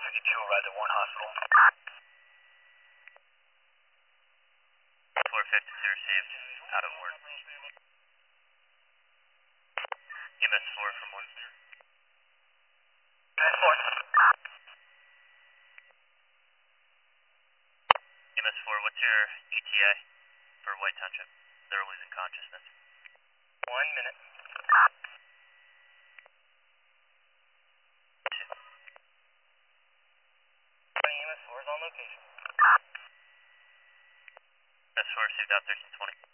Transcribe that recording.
2 arrived at 1 hospital. 452 received. Out of word. EMS 4 from 1. EMS 4. EMS 4, what's your ETA for White Township? They're losing consciousness. 1 minute. EMS 4 is on location. EMS 4 received out 1320.